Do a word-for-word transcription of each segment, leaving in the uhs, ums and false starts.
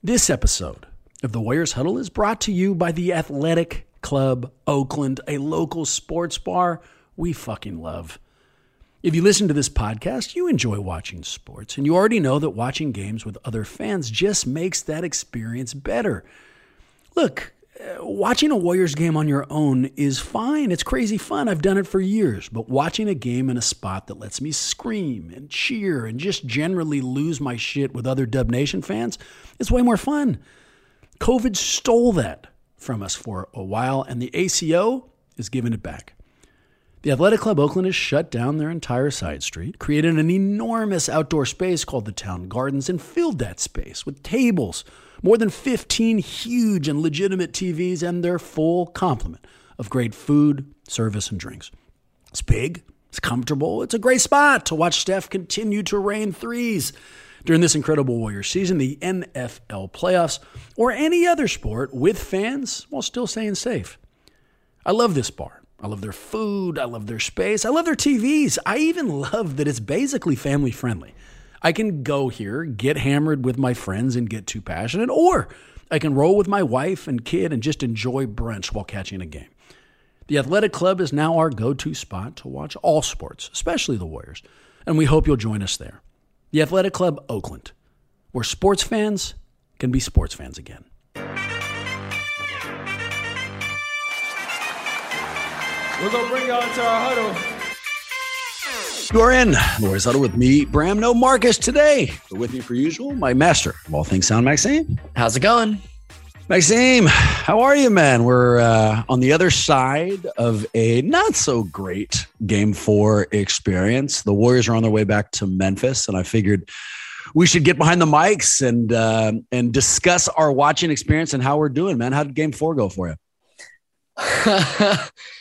This episode of the Warriors Huddle is brought to you by the Athletic Club Oakland, a local sports bar we fucking love. If you listen to this podcast, you enjoy watching sports, and you already know that watching games with other fans just makes that experience better. Look, uh, watching a Warriors game on your own is fine. It's crazy fun. I've done it for years. But watching a game in a spot that lets me scream and cheer and just generally lose my shit with other Dub Nation fans is way more fun. COVID stole that from us for a while, and the A C O is giving it back. The Athletic Club Oakland has shut down their entire side street, created an enormous outdoor space called the Town Gardens, and filled that space with tables, more than fifteen huge and legitimate T Vs, and their full complement of great food, service, and drinks. It's big, it's comfortable, it's a great spot to watch Steph continue to rain threes during this incredible Warriors season, the N F L playoffs, or any other sport with fans while still staying safe. I love this bar. I love their food. I love their space. I love their T Vs. I even love that it's basically family friendly. I can go here, get hammered with my friends and get too passionate, or I can roll with my wife and kid and just enjoy brunch while catching a game. The Athletic Club is now our go-to spot to watch all sports, especially the Warriors, and we hope you'll join us there. The Athletic Club Oakland, where sports fans can be sports fans again. We're going to bring y'all into our huddle. You are in the Warriors Huddle with me, Bram. No Marcus today. But with me, per usual, my master of all things sound, Maxime. How's it going? Maxime, how are you, man? We're uh, on the other side of a not so great game four experience. The Warriors are on their way back to Memphis, and I figured we should get behind the mics and uh, and discuss our watching experience and how we're doing, man. How did game four go for you? uh,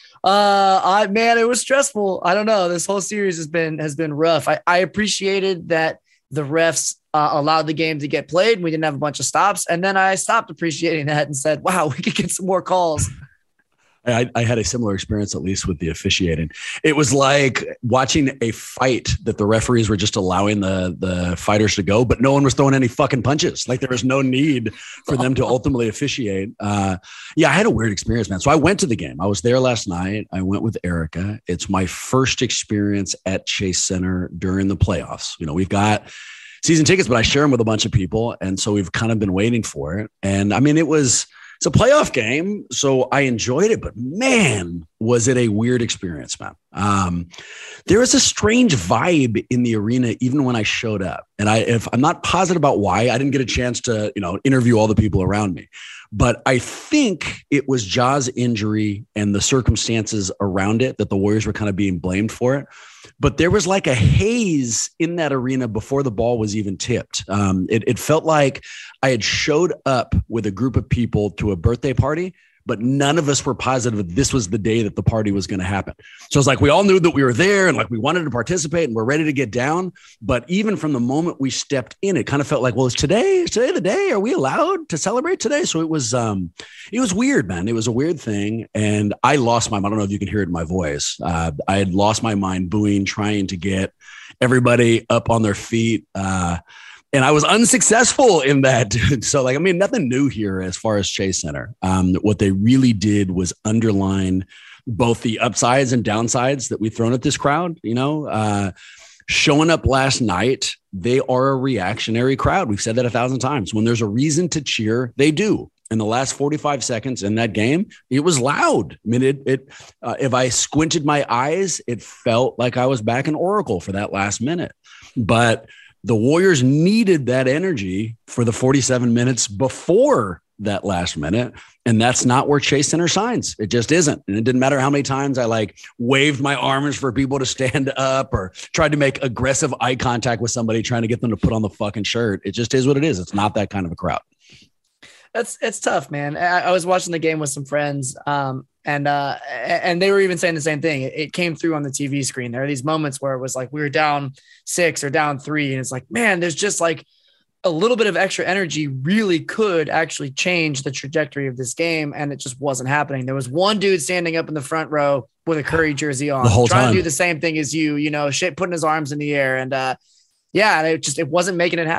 I man, it was stressful. I don't know. This whole series has been has been rough. I, I appreciated that the refs uh, allowed the game to get played. We didn't have a bunch of stops. And then I stopped appreciating that and said, wow, we could get some more calls. I, I had a similar experience, at least with the officiating. It was like watching a fight that the referees were just allowing the, the fighters to go, but no one was throwing any fucking punches. Like there was no need for them to ultimately officiate. Uh, yeah, I had a weird experience, man. So I went to the game. I was there last night. I went with Erica. It's my first experience at Chase Center during the playoffs. You know, we've got season tickets, but I share them with a bunch of people. And so we've kind of been waiting for it. And I mean, it was, it's a playoff game, so I enjoyed it, but man, was it a weird experience, man. Um, there was a strange vibe in the arena, even when I showed up. And I, if I'm not positive about why, I didn't get a chance to, you know, interview all the people around me, but I think it was Ja's injury and the circumstances around it that the Warriors were kind of being blamed for it. But there was like a haze in that arena before the ball was even tipped. Um, it, it felt like I had showed up with a group of people to a birthday party, but none of us were positive that this was the day that the party was going to happen. So it's like we all knew that we were there and like we wanted to participate and we're ready to get down. But even from the moment we stepped in, it kind of felt like, well, is today, is today the day? Are we allowed to celebrate today? So it was, um, it was weird, man. It was a weird thing. And I lost my mind. I don't know if you can hear it in my voice. Uh, I had lost my mind booing, trying to get everybody up on their feet. Uh, And I was unsuccessful in that. So like, I mean, nothing new here as far as Chase Center. Um, what they really did was underline both the upsides and downsides that we've thrown at this crowd. You know, uh, showing up last night, they are a reactionary crowd. We've said that a thousand times. When there's a reason to cheer, they do. In the last forty-five seconds in that game, it was loud. I mean, it, it uh, if I squinted my eyes, it felt like I was back in Oracle for that last minute. But the Warriors needed that energy for the forty-seven minutes before that last minute. And that's not where Chase Center shines. It just isn't. And it didn't matter how many times I like waved my arms for people to stand up or tried to make aggressive eye contact with somebody trying to get them to put on the fucking shirt. It just is what it is. It's not that kind of a crowd. That's it's tough, man. I, I was watching the game with some friends, um, and uh, and they were even saying the same thing. It, it came through on the T V screen. There are these moments where it was like we were down six or down three, and it's like, man, there's just like a little bit of extra energy really could actually change the trajectory of this game, and it just wasn't happening. There was one dude standing up in the front row with a Curry jersey on, the whole trying time. to do the same thing as you, you know, shit, putting his arms in the air, and uh, yeah, and it just it wasn't making it happen.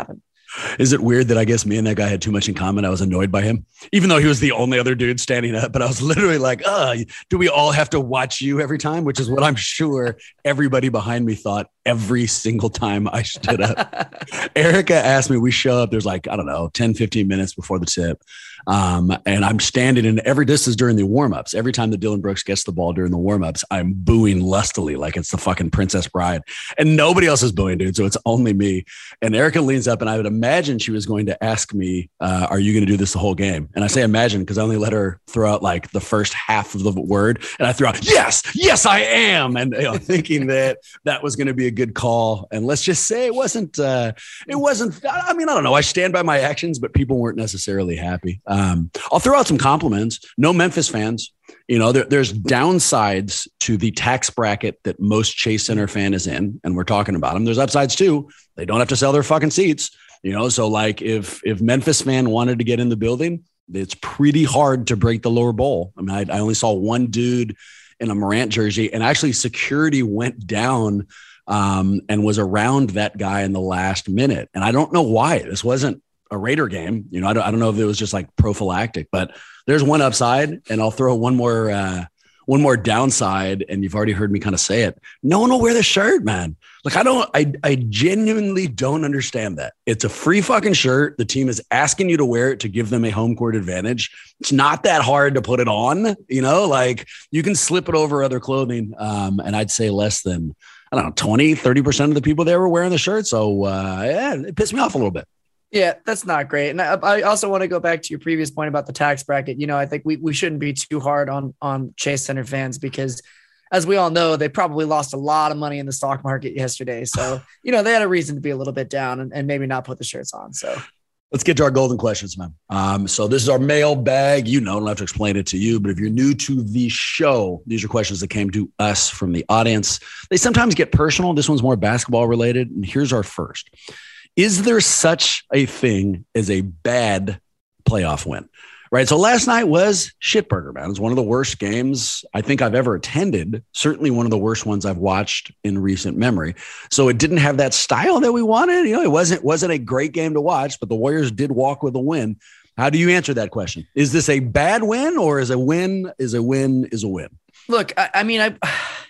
Is it weird that I guess me and that guy had too much in common? I was annoyed by him, even though he was the only other dude standing up. But I was literally like, oh, do we all have to watch you every time? Which is what I'm sure everybody behind me thought every single time I stood up. Erica asked me, we show up, there's like, I don't know, ten, fifteen minutes before the tip. Um, and I'm standing in every, this is during the warmups. Every time that Dylan Brooks gets the ball during the warmups, I'm booing lustily like it's the fucking Princess Bride. And nobody else is booing, dude. So it's only me. And Erica leans up and I would imagine she was going to ask me, uh, are you going to do this the whole game? And I say imagine because I only let her throw out like the first half of the word. And I threw out, yes, yes, I am. And you know, thinking that that was going to be a good call. And let's just say it wasn't, uh, it wasn't, I mean, I don't know. I stand by my actions, but people weren't necessarily happy. Um, I'll throw out some compliments. No Memphis fans. You know, there, there's downsides to the tax bracket that most Chase Center fan is in, and we're talking about them. There's upsides too. They don't have to sell their fucking seats. You know, so like if if Memphis fan wanted to get in the building, it's pretty hard to break the lower bowl. I mean, I, I only saw one dude in a Morant jersey, and actually security went down um, and was around that guy in the last minute. And I don't know why. This wasn't a Raider game. You know, I don't, I don't know if it was just like prophylactic, but there's one upside, and I'll throw one more, uh, one more downside. And you've already heard me kind of say it. No one will wear the shirt, man. Like, I don't, I, I genuinely don't understand that. It's a free fucking shirt. The team is asking you to wear it to give them a home court advantage. It's not that hard to put it on, you know, like you can slip it over other clothing. Um, and I'd say less than, I don't know, twenty, thirty percent of the people there were wearing the shirt. So, uh, yeah, it pissed me off a little bit. Yeah, that's not great. And I, I also want to go back to your previous point about the tax bracket. You know, I think we, we shouldn't be too hard on, on Chase Center fans because, as we all know, they probably lost a lot of money in the stock market yesterday. So, you know, they had a reason to be a little bit down and, and maybe not put the shirts on. So let's get to our golden questions, man. Um, so this is our mail bag. You know, I don't have to explain it to you, but if you're new to the show, these are questions that came to us from the audience. They sometimes get personal. This one's more basketball related. And here's our first. Is there such a thing as a bad playoff win? Right. So last night was shitburger, man. It was one of the worst games I think I've ever attended. Certainly one of the worst ones I've watched in recent memory. So it didn't have that style that we wanted. You know, it wasn't, wasn't a great game to watch, but the Warriors did walk with a win. How do you answer that question? Is this a bad win or is a win is a win is a win? Look, I, I mean, I,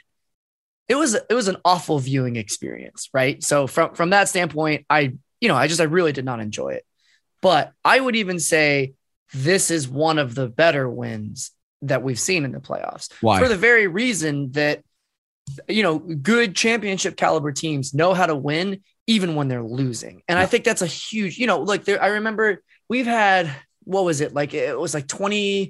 it was, it was an awful viewing experience, right? So from, from that standpoint, I, you know, I just, I really did not enjoy it, but I would even say this is one of the better wins that we've seen in the playoffs. Why? For the very reason that, you know, good championship caliber teams know how to win even when they're losing. And I think that's a huge, you know, like there, I remember we've had, what was it? Like, it was like twenty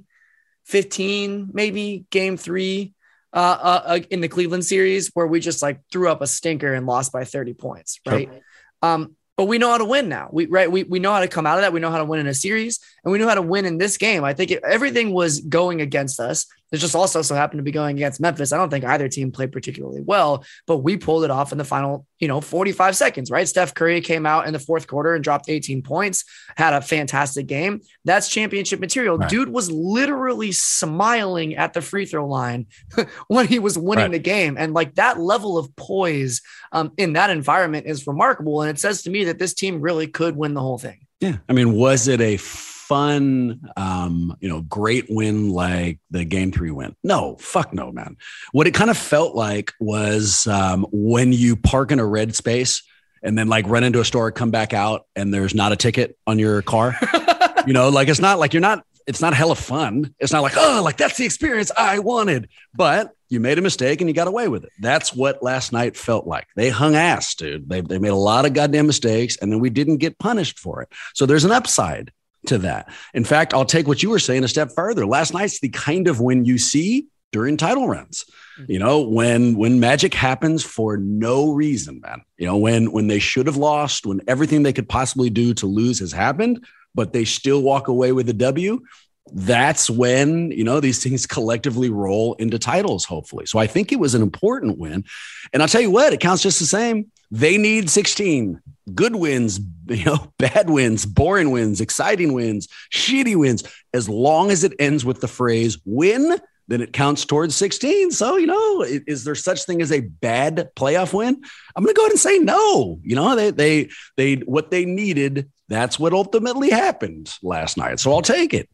fifteen, maybe game three uh, uh, in the Cleveland series where we just like threw up a stinker and lost by thirty points. Right. Sure. Um, But we know how to win now. We right. We we know how to come out of that. We know how to win in a series, and we know how to win in this game. I think it, everything was going against us. It just also so happened to be going against Memphis. I don't think either team played particularly well, but we pulled it off in the final, you know, forty-five seconds, right? Steph Curry came out in the fourth quarter and dropped eighteen points, had a fantastic game. That's championship material. Right. Dude was literally smiling at the free throw line when he was winning right. the game. And like that level of poise um, in that environment is remarkable. And it says to me that this team really could win the whole thing. Yeah. I mean, was it a fun, um, you know, great win like the game three win? No, fuck no, man. What it kind of felt like was um, when you park in a red space and then like run into a store, come back out, and there's not a ticket on your car. You know, like it's not like you're not, it's not hella fun. It's not like, oh, like that's the experience I wanted, but you made a mistake and you got away with it. That's what last night felt like. They hung ass, dude. They, they made a lot of goddamn mistakes, and then we didn't get punished for it. So there's an upside to that. In fact, I'll take what you were saying a step further. Last night's the kind of win you see during title runs. You know, when when magic happens for no reason, man. You know, when when they should have lost, when everything they could possibly do to lose has happened, but they still walk away with a W. That's when, you know, these things collectively roll into titles, hopefully. So I think it was an important win. And I'll tell you what, it counts just the same. They need sixteen good wins, you know, bad wins, boring wins, exciting wins, shitty wins. As long as it ends with the phrase win, then it counts towards sixteen. So, you know, is there such thing as a bad playoff win? I'm going to go ahead and say no. You know, they, they, they, what they needed That's what ultimately happened last night. So I'll take it.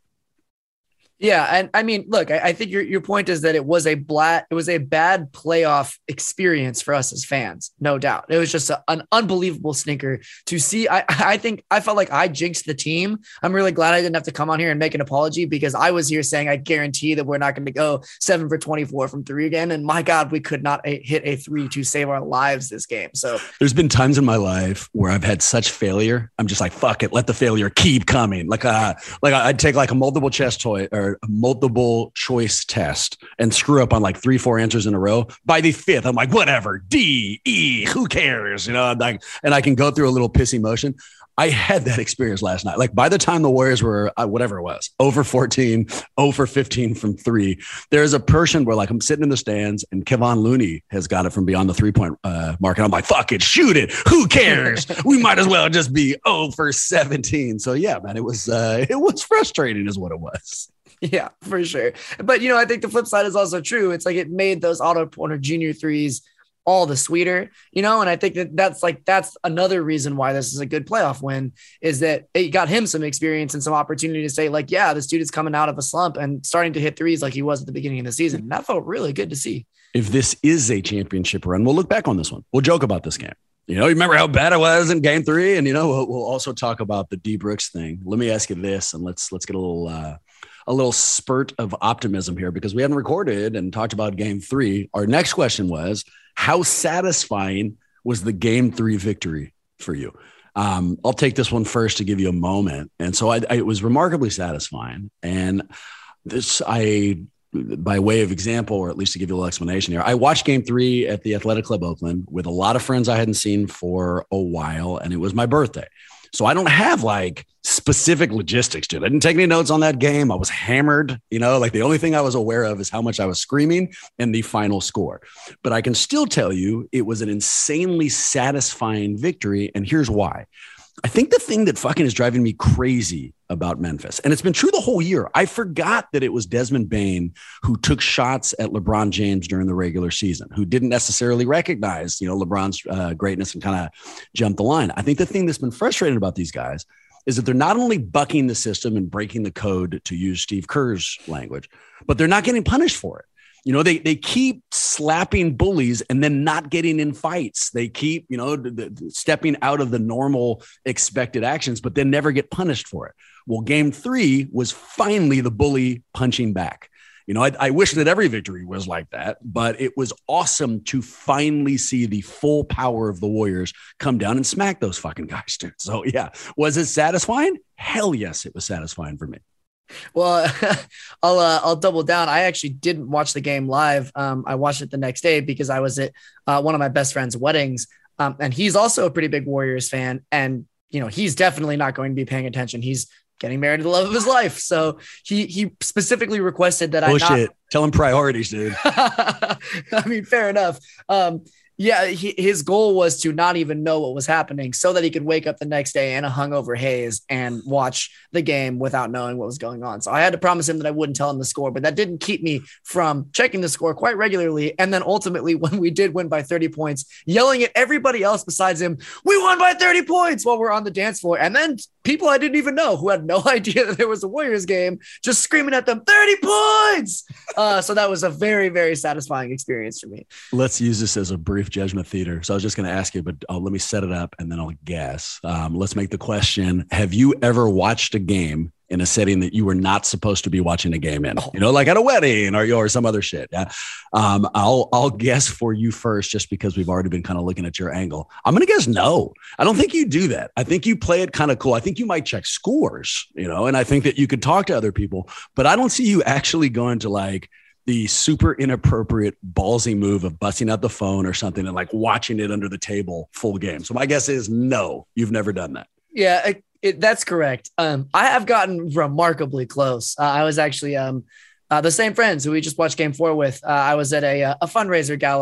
Yeah, and I mean, look, I, I think your your point is that it was a blat, it was a bad playoff experience for us as fans, no doubt. It was just a, an unbelievable stinker to see. I I think I felt like I jinxed the team. I'm really glad I didn't have to come on here and make an apology, because I was here saying I guarantee that we're not going to go seven for twenty-four from three again. And my God, we could not a, hit a three to save our lives this game. So there's been times in my life where I've had such failure. I'm just like, fuck it, let the failure keep coming. Like uh, like I'd take like a multiple chess toy or a multiple choice test and screw up on like three, four answers in a row. By the fifth, I'm like, whatever, D, E, who cares? You know, like, and I can go through a little pissy motion. I had that experience last night. Like by the time the Warriors were, uh, whatever it was, over fourteen, over fifteen from three, there's a person where like I'm sitting in the stands and Kevon Looney has got it from beyond the three point uh, mark. And I'm like, fuck it, shoot it. Who cares? We might as well just be oh for seventeen. So yeah, man, it was, uh, it was frustrating is what it was. Yeah, for sure. But, you know, I think the flip side is also true. It's like it made those Otto Porter Junior threes all the sweeter, you know, and I think that that's like, that's another reason why this is a good playoff win, is that it got him some experience and some opportunity to say like, yeah, this dude is coming out of a slump and starting to hit threes like he was at the beginning of the season. And that felt really good to see. If this is a championship run, we'll look back on this one. We'll joke about this game. You know, you remember how bad it was in game three? And, you know, we'll, we'll also talk about the D Brooks thing. Let me ask you this, and let's, let's get a little, uh, a little spurt of optimism here, because we hadn't recorded and talked about game three. Our next question was, how satisfying was the game three victory for you? Um, I'll take this one first to give you a moment. And so I, I, it was remarkably satisfying. And this, I, by way of example, or at least to give you a little explanation here, I watched game three at the Athletic Club Oakland with a lot of friends I hadn't seen for a while. And it was my birthday. So I don't have like specific logistics, dude. I didn't take any notes on that game. I was hammered, you know, like the only thing I was aware of is how much I was screaming and the final score. But I can still tell you it was an insanely satisfying victory. And here's why. I think the thing that fucking is driving me crazy about Memphis, and it's been true the whole year, I forgot that it was Desmond Bane who took shots at LeBron James during the regular season, who didn't necessarily recognize, you know, LeBron's uh, greatness and kind of jumped the line. I think the thing that's been frustrating about these guys is that they're not only bucking the system and breaking the code, to use Steve Kerr's language, but they're not getting punished for it. You know, they they keep slapping bullies and then not getting in fights. They keep, you know, the, the, stepping out of the normal expected actions, but then never get punished for it. Well, game three was finally the bully punching back. You know, I, I wish that every victory was like that, but it was awesome to finally see the full power of the Warriors come down and smack those fucking guys, dude. So, yeah, was it satisfying? Hell yes, it was satisfying for me. Well, I'll uh, I'll double down. I actually didn't watch the game live. Um, I watched it the next day because I was at uh, one of my best friend's weddings, um, and he's also a pretty big Warriors fan. And you know, he's definitely not going to be paying attention. He's getting married to the love of his life, so he he specifically requested that Bullshit. I not. Tell him priorities, dude. I mean, fair enough. Um, Yeah, he, his goal was to not even know what was happening so that he could wake up the next day in a hungover haze and watch the game without knowing what was going on. So I had to promise him that I wouldn't tell him the score, but that didn't keep me from checking the score quite regularly. And then ultimately, when we did win by thirty points, yelling at everybody else besides him, we won by thirty points while we're on the dance floor. And then people I didn't even know who had no idea that there was a Warriors game, just screaming at them, thirty points. Uh, so that was a very, very satisfying experience for me. Let's use this as a brief judgment theater. So I was just going to ask you, but uh, let me set it up and then I'll guess. Um, let's make the question. Have you ever watched a game in a setting that you were not supposed to be watching a game in, you know, like at a wedding or, or some other shit? Yeah. Um, I'll, I'll guess for you first, just because we've already been kind of looking at your angle. I'm going to guess no. I don't think you do that. I think you play it kind of cool. I think you might check scores, you know, and I think that you could talk to other people, but I don't see you actually going to like the super inappropriate ballsy move of busting out the phone or something and like watching it under the table full game. So my guess is no, you've never done that. Yeah, it, it, that's correct. Um, I have gotten remarkably close. Uh, I was actually um, uh, the same friends who we just watched game four with. Uh, I was at a, a fundraiser gala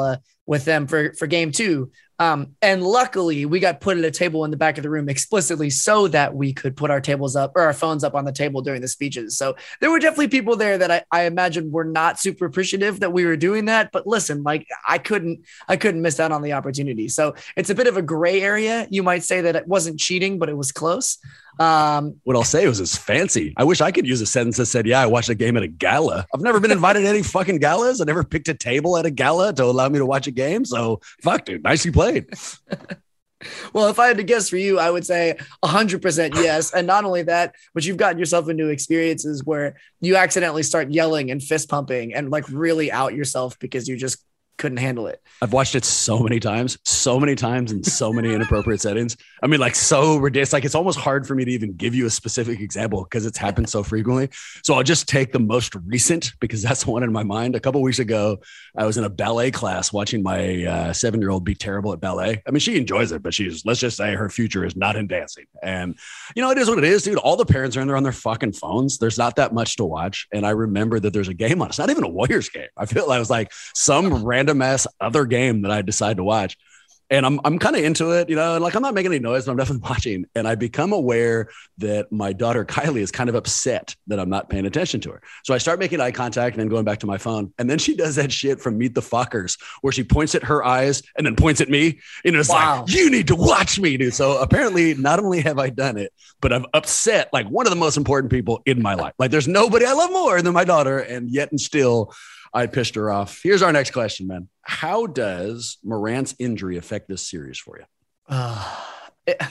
with them for, for game two. Um, and luckily we got put at a table in the back of the room explicitly so that we could put our tables up or our phones up on the table during the speeches. So there were definitely people there that I, I imagine were not super appreciative that we were doing that, but listen, like I couldn't, I couldn't miss out on the opportunity. So it's a bit of a gray area. You might say that it wasn't cheating, but it was close. Um, what I'll say was it's fancy. I wish I could use a sentence that said, yeah, I watched a game at a gala. I've never been invited to any fucking galas. I never picked a table at a gala to allow me to watch a game. So fuck, dude, nicely played. Well, if I had to guess for you, I would say one hundred percent yes. And not only that, but you've gotten yourself into experiences where you accidentally start yelling and fist pumping and like really out yourself because you just couldn't handle it. I've watched it so many times, so many times in so many inappropriate settings. I mean, like so ridiculous. Like it's almost hard for me to even give you a specific example because it's happened so frequently. So I'll just take the most recent because that's the one in my mind. A couple of weeks ago, I was in a ballet class watching my uh, seven-year-old be terrible at ballet. I mean, she enjoys it, but she's, let's just say her future is not in dancing. And you know, it is what it is, dude. All the parents are in there on their fucking phones. There's not that much to watch. And I remember that there's a game on. It's not even a Warriors game. I feel like it was like some random ass other game that I decide to watch. And I'm I'm kind of into it, you know, and like I'm not making any noise, but I'm definitely watching. And I become aware that my daughter Kylie is kind of upset that I'm not paying attention to her. So I start making eye contact and then going back to my phone. And then she does that shit from Meet the Fockers where she points at her eyes and then points at me. And it's wow. like, you need to watch me, dude. So apparently not only have I done it, but I've upset like one of the most important people in my life. Like there's nobody I love more than my daughter. And yet and still I pissed her off. Here's our next question, man. How does Morant's injury affect this series for you? Uh, it,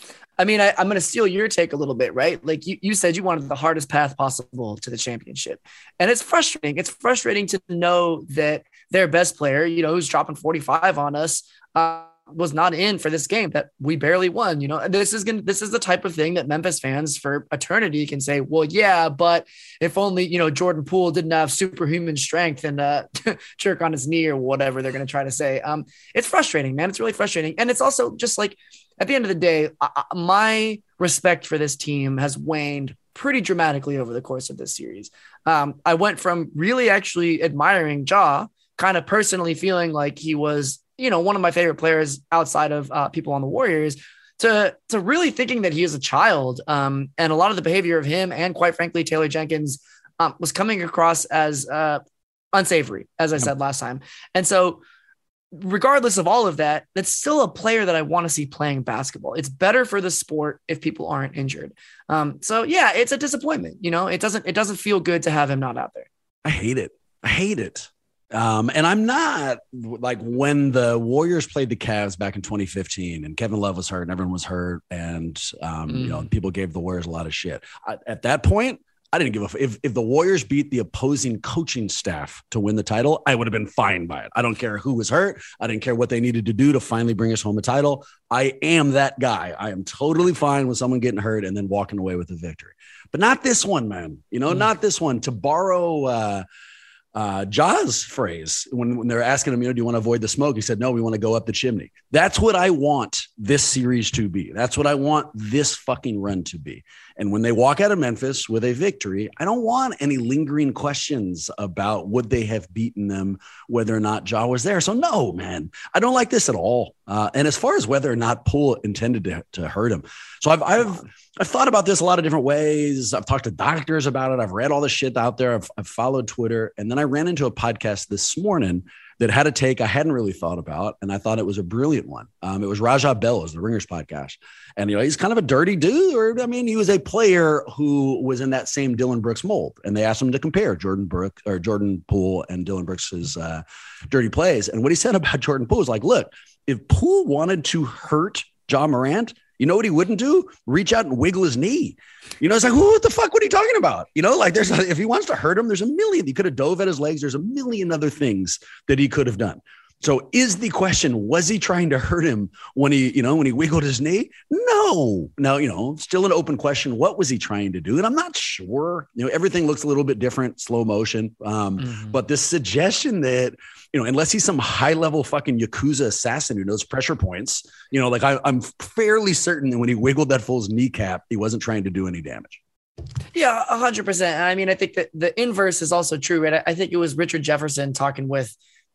I mean, I, I'm going to steal your take a little bit, right? Like you, you said you wanted the hardest path possible to the championship. And it's frustrating. It's frustrating to know that their best player, you know, who's dropping forty-five on us, uh, was not in for this game that we barely won. You know, this is going to, this is the type of thing that Memphis fans for eternity can say, well, yeah, but if only, you know, Jordan Poole didn't have superhuman strength and uh jerk on his knee or whatever they're going to try to say. Um, it's frustrating, man. It's really frustrating. And it's also just like, at the end of the day, I, my respect for this team has waned pretty dramatically over the course of this series. Um, I went from really actually admiring Ja, kind of personally feeling like he was, you know, one of my favorite players outside of uh, people on the Warriors, to, to really thinking that he is a child. Um, and a lot of the behavior of him and quite frankly, Taylor Jenkins um, was coming across as uh, unsavory, as I said last time. And so regardless of all of that, that's still a player that I want to see playing basketball. It's better for the sport if people aren't injured. Um, so yeah, it's a disappointment. You know, it doesn't, it doesn't feel good to have him not out there. I hate it. I hate it. Um, and I'm not like when the Warriors played the Cavs back in twenty fifteen and Kevin Love was hurt and everyone was hurt. And, um, mm. you know, people gave the Warriors a lot of shit. I, at that point, I didn't give a f- if, if the Warriors beat the opposing coaching staff to win the title, I would have been fine by it. I don't care who was hurt. I didn't care what they needed to do to finally bring us home a title. I am that guy. I am totally fine with someone getting hurt and then walking away with a victory, but not this one, man. You know, mm. not this one. To borrow, uh, uh, Ja's phrase when, when they're asking him, you know, do you want to avoid the smoke? He said, no, we want to go up the chimney. That's what I want this series to be. That's what I want this fucking run to be. And when they walk out of Memphis with a victory, I don't want any lingering questions about would they have beaten them, whether or not Ja was there. So no, man, I don't like this at all. Uh, and as far as whether or not Poole intended to, to hurt him. So I've, I've, I've thought about this a lot of different ways. I've talked to doctors about it. I've read all the shit out there. I've, I've followed Twitter. And then I ran into a podcast this morning that had a take I hadn't really thought about, and I thought it was a brilliant one. Um, it was Raja Bellows, the Ringers podcast. And, you know, he's kind of a dirty dude, or, I mean, he was a player who was in that same Dillon Brooks mold. And they asked him to compare Jordan Brooks or Jordan Poole and Dillon Brooks's uh, dirty plays. And what he said about Jordan Poole was like, look, if Poole wanted to hurt Ja Morant, you know what he wouldn't do? Reach out and wiggle his knee. You know, it's like, what the fuck? What are you talking about? You know, like there's, if he wants to hurt him, there's a million. He could have dove at his legs. There's a million other things that he could have done. So is the question, was he trying to hurt him when he, you know, when he wiggled his knee? No, no, you know, still an open question. What was he trying to do? And I'm not sure, you know, everything looks a little bit different, slow motion. Um, mm-hmm. But this suggestion that, you know, unless he's some high level fucking Yakuza assassin who knows pressure points, you know, like I, I'm fairly certain that when he wiggled that fool's kneecap, he wasn't trying to do any damage. Yeah, a hundred percent. I mean, I think that the inverse is also true, right? I think it was Richard Jefferson talking with,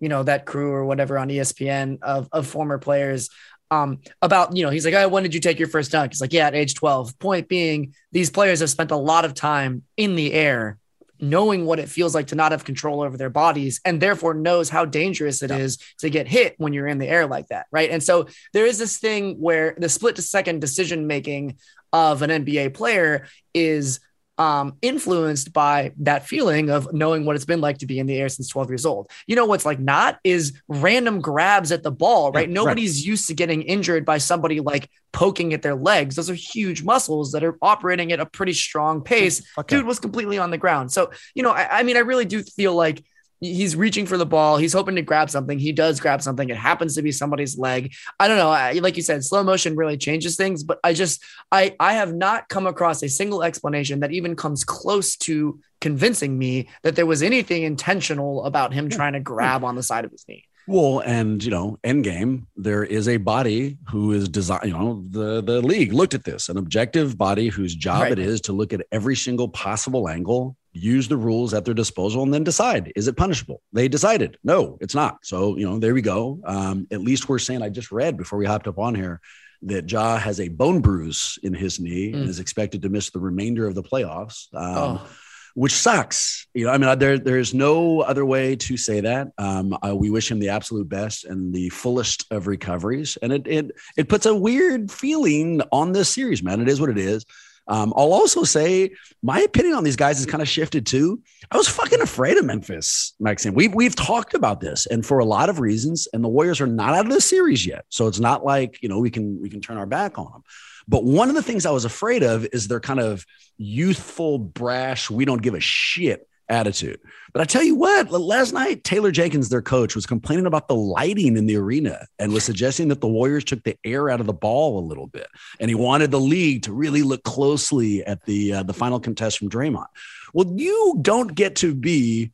you know, that crew or whatever on E S P N of, of former players um, about, you know, he's like, oh, when did you take your first dunk? He's like, yeah, at age twelve. Point being, these players have spent a lot of time in the air, knowing what it feels like to not have control over their bodies, and therefore knows how dangerous it yeah. is to get hit when you're in the air like that. Right. And so there is this thing where the split second decision making of an N B A player is um, influenced by that feeling of knowing what it's been like to be in the air since twelve years old. You know, what's like not is random grabs at the ball, right? Yeah, Nobody's right. used to getting injured by somebody like poking at their legs. Those are huge muscles that are operating at a pretty strong pace. Okay. Dude was completely on the ground. So, you know, I, I mean, I really do feel like he's reaching for the ball. He's hoping to grab something. He does grab something. It happens to be somebody's leg. I don't know. I, like you said, slow motion really changes things, but I just, I, I have not come across a single explanation that even comes close to convincing me that there was anything intentional about him trying to grab on the side of his knee. Well, and, you know, end game, there is a body who is designed, you know, the, the league looked at this, an objective body whose job right. it is to look at every single possible angle, use the rules at their disposal, and then decide, is it punishable? They decided, no, it's not. So, you know, there we go. Um, at least we're saying, I just read before we hopped up on here that Ja has a bone bruise in his knee mm. and is expected to miss the remainder of the playoffs. Um, oh. Which sucks. You know, I mean, there, there's no other way to say that. Um, uh, we wish him the absolute best and the fullest of recoveries. And it, it, it puts a weird feeling on this series, man. It is what it is. Um, I'll also say my opinion on these guys has kind of shifted too. I was fucking afraid of Memphis, Maxime. We've, we've talked about this and for a lot of reasons, and the Warriors are not out of the series yet. So it's not like, you know, we can, we can turn our back on them. But one of the things I was afraid of is their kind of youthful, brash, we don't give a shit attitude. But I tell you what, last night, Taylor Jenkins, their coach, was complaining about the lighting in the arena and was suggesting that the Warriors took the air out of the ball a little bit. And he wanted the league to really look closely at the, uh, the final contest from Draymond. Well, you don't get to be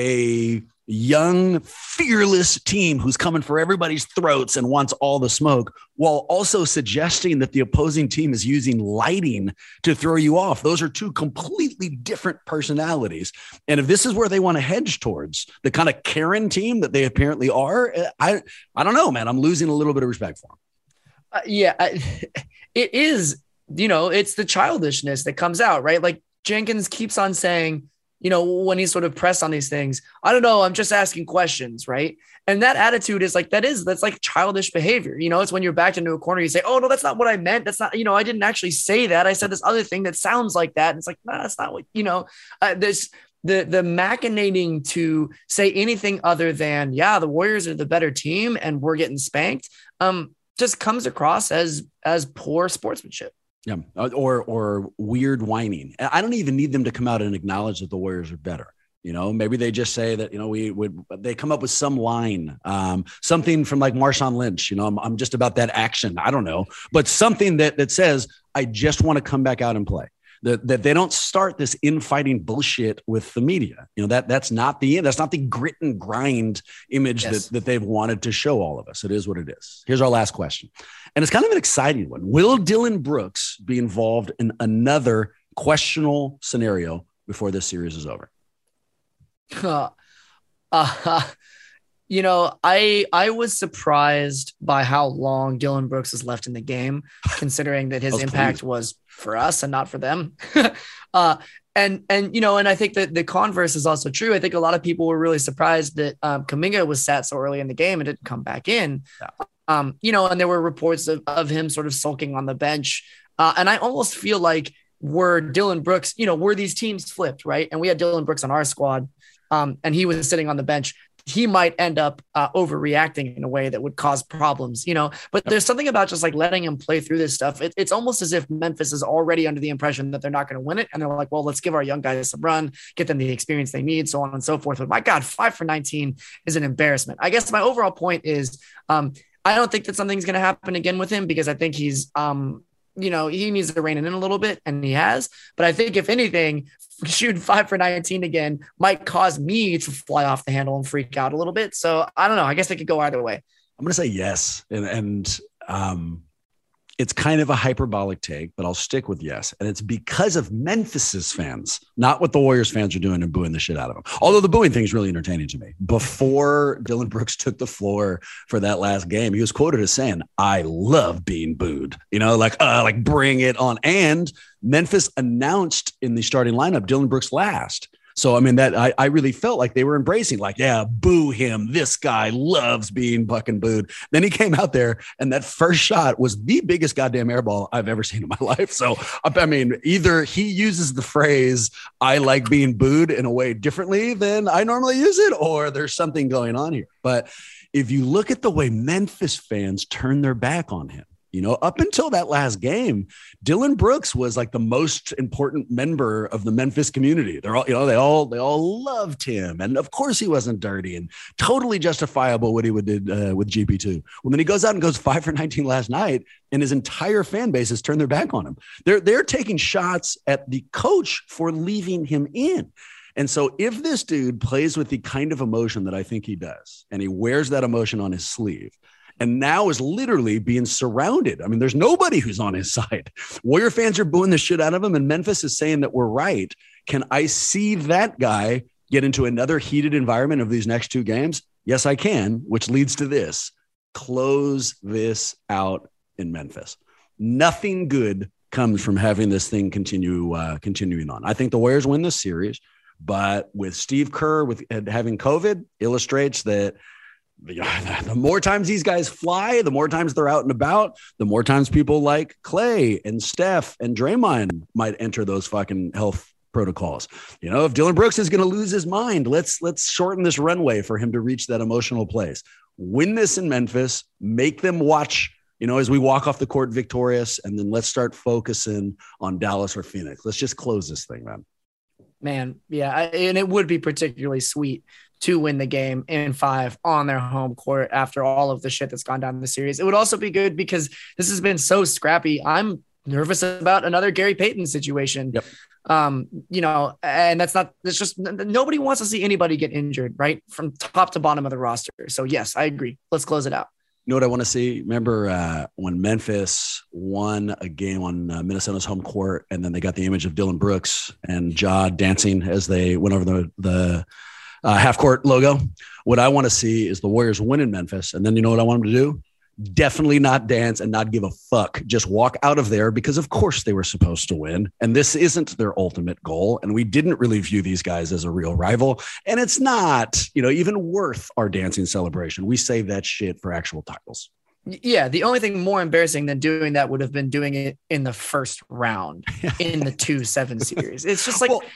a young, fearless team who's coming for everybody's throats and wants all the smoke, while also suggesting that the opposing team is using lighting to throw you off. Those are two completely different personalities. And if this is where they want to hedge towards, the kind of Karen team that they apparently are, I, I don't know, man. I'm losing a little bit of respect for them. Uh, yeah, I, it is, you know, it's the childishness that comes out, right? Like Jenkins keeps on saying, you know, when he's sort of pressed on these things, I don't know, I'm just asking questions, right? And that attitude is like, that is, that's like childish behavior. You know, it's when you're backed into a corner, you say, oh, no, that's not what I meant. That's not, you know, I didn't actually say that. I said this other thing that sounds like that. And it's like, no, nah, that's not what, you know, uh, there's the, the machinating to say anything other than, yeah, the Warriors are the better team and we're getting spanked. Um, just comes across as, as poor sportsmanship. Yeah. Or, or weird whining. I don't even need them to come out and acknowledge that the Warriors are better. You know, maybe they just say that, you know, we would, they come up with some line, um, something from like Marshawn Lynch, you know, I'm, I'm just about that action. I don't know, but something that, that says, I just want to come back out and play. That, that they don't start this infighting bullshit with the media. You know, that that's not the, that's not the grit and grind image yes. that, that they've wanted to show all of us. It is what it is. Here's our last question. And it's kind of an exciting one. Will Dillon Brooks be involved in another questionable scenario before this series is over? Uh, uh, you know, I I was surprised by how long Dillon Brooks has left in the game, considering that his was impact pleased. was for us and not for them. uh, and and you know, and I think that the converse is also true. I think a lot of people were really surprised that um, Kuminga was sat so early in the game and didn't come back in. Yeah. Um, you know, and there were reports of, of him sort of sulking on the bench. Uh, and I almost feel like were Dillon Brooks, you know, were these teams flipped, right? And we had Dillon Brooks on our squad um, and he was sitting on the bench. He might end up uh, overreacting in a way that would cause problems, you know, but there's something about just like letting him play through this stuff. It, it's almost as if Memphis is already under the impression that they're not going to win it. And they're like, well, let's give our young guys some run, get them the experience they need, so on and so forth. But my God, five for nineteen is an embarrassment. I guess my overall point is um, I don't think that something's going to happen again with him because I think he's, um, you know, he needs to rein it in a little bit and he has, but I think if anything, shooting five for nineteen again might cause me to fly off the handle and freak out a little bit. So I don't know. I guess it could go either way. I'm going to say yes. And, and, um, it's kind of a hyperbolic take, but I'll stick with yes. And it's because of Memphis's fans, not what the Warriors fans are doing and booing the shit out of them. Although the booing thing is really entertaining to me. Before Dillon Brooks took the floor for that last game, he was quoted as saying, "I love being booed," you know, like, uh, like bring it on. And Memphis announced in the starting lineup, Dillon Brooks last. So, I mean, that I, I really felt like they were embracing, like, yeah, boo him. This guy loves being fucking booed. Then he came out there and that first shot was the biggest goddamn airball I've ever seen in my life. So, I mean, either he uses the phrase, "I like being booed" in a way differently than I normally use it, or there's something going on here. But if you look at the way Memphis fans turn their back on him, you know, up until that last game, Dillon Brooks was like the most important member of the Memphis community. They're all, you know, they all, they all loved him. And of course he wasn't dirty and totally justifiable what he would did uh, with G P two. Well, then he goes out and goes five for nineteen last night and his entire fan base has turned their back on him. They're, they're taking shots at the coach for leaving him in. And so if this dude plays with the kind of emotion that I think he does, and he wears that emotion on his sleeve, and now is literally being surrounded. I mean, there's nobody who's on his side. Warrior fans are booing the shit out of him, and Memphis is saying that we're right. Can I see that guy get into another heated environment of these next two games? Yes, I can, which leads to this. Close this out in Memphis. Nothing good comes from having this thing continue uh, continuing on. I think the Warriors win this series, but with Steve Kerr with having COVID illustrates that the more times these guys fly, the more times they're out and about, the more times people like Clay and Steph and Draymond might enter those fucking health protocols. You know, if Dillon Brooks is going to lose his mind, let's let's shorten this runway for him to reach that emotional place. Win this in Memphis, make them watch, you know, as we walk off the court victorious, and then let's start focusing on Dallas or Phoenix. Let's just close this thing, man. Man, yeah, I, and it would be particularly sweet to win the game in five on their home court after all of the shit that's gone down in the series. It would also be good because this has been so scrappy. I'm nervous about another Gary Payton situation. Yep. Um, you know, and that's not, it's just, nobody wants to see anybody get injured, right? From top to bottom of the roster. So yes, I agree. Let's close it out. You know what I want to see? Remember uh, when Memphis won a game on uh, Minnesota's home court, and then they got the image of Dillon Brooks and Ja dancing as they went over the, the uh, half court logo. What I want to see is the Warriors win in Memphis. And then you know what I want them to do? Definitely not dance and not give a fuck. Just walk out of there because of course they were supposed to win. And this isn't their ultimate goal. And we didn't really view these guys as a real rival. And it's not, you know, even worth our dancing celebration. We save that shit for actual titles. Yeah. The only thing more embarrassing than doing that would have been doing it in the first round in the two seven series. It's just like, well,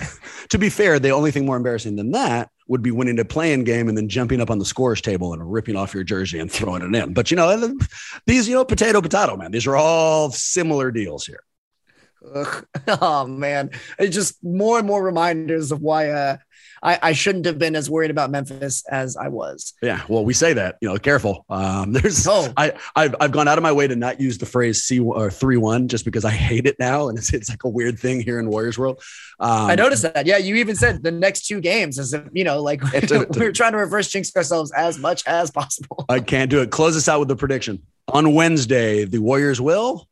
to be fair, the only thing more embarrassing than that would be winning a play-in game and then jumping up on the scorer's table and ripping off your jersey and throwing it in. But, you know, these, you know, potato, potato, man, these are all similar deals here. Ugh. Oh, man. It's just more and more reminders of why uh, I, I shouldn't have been as worried about Memphis as I was. Yeah, well, we say that, you know, careful. Um, there's, oh. I, I've, I've gone out of my way to not use the phrase C or three one just because I hate it now. And it's, it's like a weird thing here in Warriors world. Um, I noticed that. Yeah, you even said the next two games as if, you know, like we were trying to reverse jinx ourselves as much as possible. I can't do it. Close us out with the prediction. On Wednesday, the Warriors will?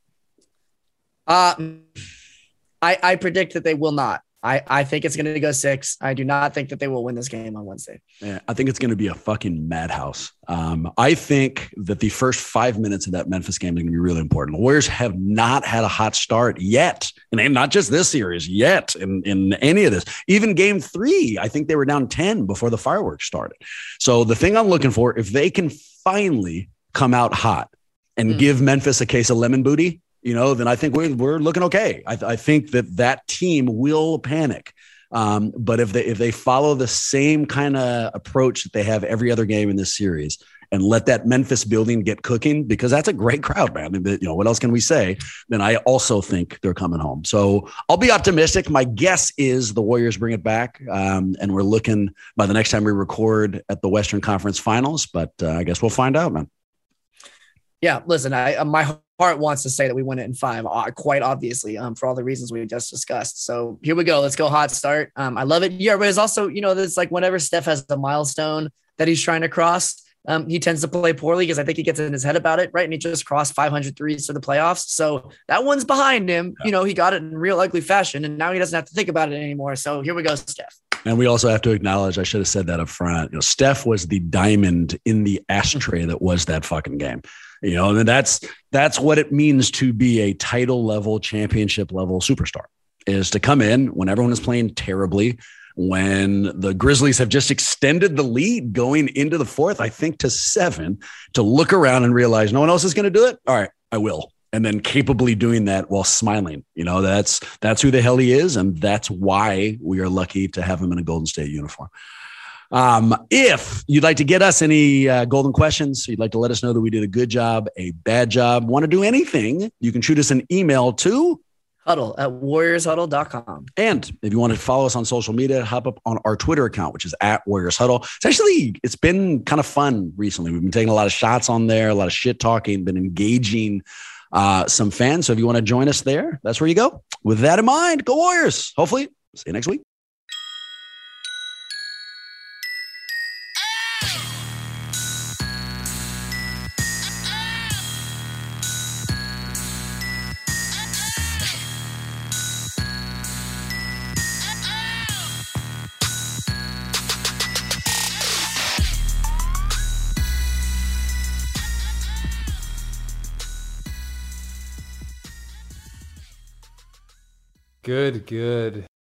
Uh, I, I predict that they will not. I, I think it's going to go six. I do not think that they will win this game on Wednesday. Yeah, I think it's going to be a fucking madhouse. Um, I think that the first five minutes of that Memphis game is going to be really important. The Warriors have not had a hot start yet, and not just this series yet in, in any of this. Even game three, I think they were down ten before the fireworks started. So the thing I'm looking for, if they can finally come out hot and mm. give Memphis a case of lemon booty, you know, then I think we're, we're looking okay. I, I think that that team will panic. Um, but if they if they follow the same kind of approach that they have every other game in this series and let that Memphis building get cooking, because that's a great crowd, man. You know, what else can we say? Then I also think they're coming home. So I'll be optimistic. My guess is the Warriors bring it back. Um, and we're looking by the next time we record at the Western Conference Finals. But uh, I guess we'll find out, man. Yeah, listen, I my heart wants to say that we win it in five, uh, quite obviously, um, for all the reasons we just discussed. So here we go. Let's go hot start. Um, I love it. Yeah, but it's also, you know, it's like whenever Steph has a milestone that he's trying to cross, Um, he tends to play poorly because I think he gets in his head about it, right? And he just crossed five hundred threes for the playoffs. So that one's behind him. Yeah. You know, he got it in real ugly fashion, and now he doesn't have to think about it anymore. So here we go, Steph. And we also have to acknowledge, I should have said that up front, you know, Steph was the diamond in the ashtray that was that fucking game. You know, and that's that's what it means to be a title level, championship level superstar, is to come in when everyone is playing terribly, when the Grizzlies have just extended the lead going into the fourth, I think to seven, to look around and realize no one else is going to do it. All right, I will. And then capably doing that while smiling. You know, that's that's who the hell he is. And that's why we are lucky to have him in a Golden State uniform. Um, if you'd like to get us any uh, golden questions, you'd like to let us know that we did a good job, a bad job, want to do anything, you can shoot us an email to Huddle at warriors huddle dot com. And if you want to follow us on social media, hop up on our Twitter account, which is at Warriors Huddle. It's actually, it's been kind of fun recently. We've been taking a lot of shots on there, a lot of shit talking, been engaging uh, some fans. So if you want to join us there, that's where you go. With that in mind, go Warriors. Hopefully, see you next week. Good, good.